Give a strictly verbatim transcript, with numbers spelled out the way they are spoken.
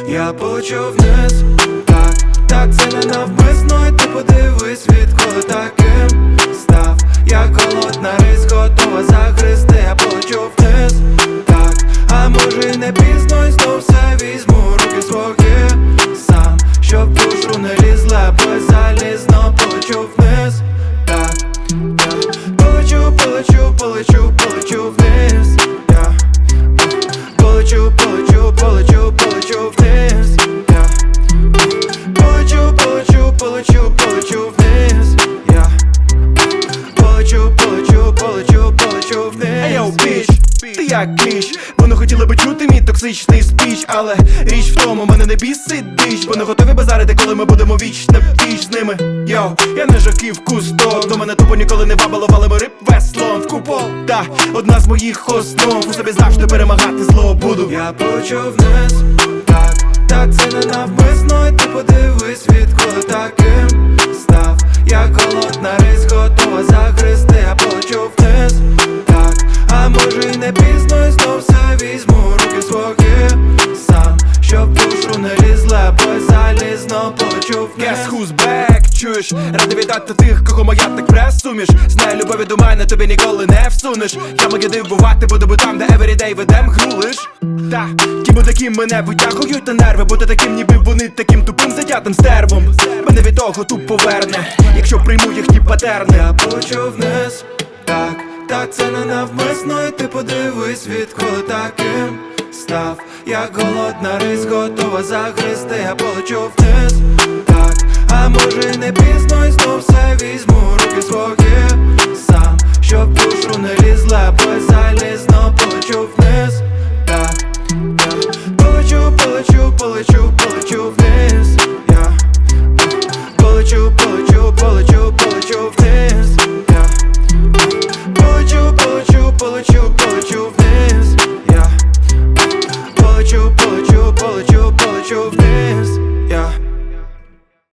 Я полечу вниз, так, так це не навмисно. І ти подивись, відколи таким став. Як голодна рись, готова загризти. Я полечу вниз, так, а може й не пізно. І знов все візьму в руки свої сам, щоб душу не лізла, бо я залізно полечу вниз, так, так. Полечу, полечу, полечу, полечу вниз, я полечу, полечу, полечу, полечу вниз, я полечу, полечу, полечу, полечу вниз, я полечу, полечу, полечу, полечу вниз. Ей, йоу, біч, ти як кліщ. Вони хотіли би чути мій токсичний спіч, але річ в тому, мене не бісить дич, бо не готові базарити, коли ми будемо вічно віч з ними. Йоу, я не жаків кусток, до мене тупо ніколи не бабало, валимо риб веслом в купол. Та, одна з моїх основ, у собі завжди перемагати зло буду. Я полечу вниз, так, так це не навмисно. І ти подивись, відколи таким став. Як голодна рись, готова загризти. Я полечу вниз, так, а може й не пізно. І знов все візьму в руки свої сам, щоб душу не лізла, бо я залізно полечу вниз. Guess who's back, чуєш? Радий вітати тих, кого моя так пресуміш. Знаю, любові до мене тобі ніколи не всунеш. Я маю дивувати, буду би там, де everyday ведем гру лиш. Та, кімо таким мене витягують на нерви, бути таким, ніби вони таким тупим затятим стервом. Мене від того тут поверне, якщо прийму їхні патерни. Я полечу вниз, так, так це не навмисно. І ти подивись, відколи таким став. Як голодна рись, готова загризти. Я полечу вниз, так, а може й не пізно. І знов все